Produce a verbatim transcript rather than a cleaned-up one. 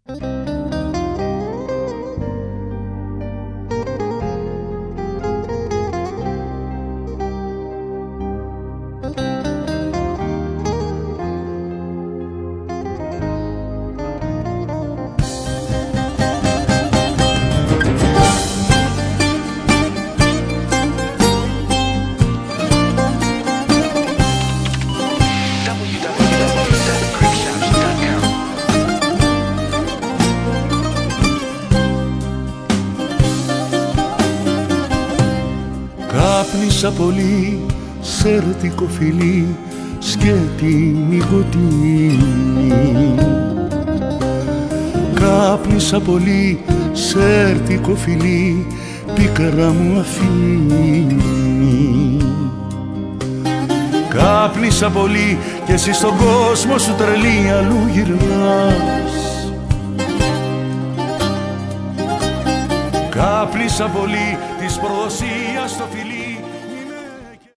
Κάπνισα πολύ σέρτικο φιλί, σκέτη νικοτίνη. Κάπνισα πολύ σέρτικο φιλί, πίκρα μου αφήνει. Κάπνισα πολύ κι εσύ στον κόσμο σου τρελή αλλού γυρνάς. Κάπνισα πολύ της προδοσίας στο φιλί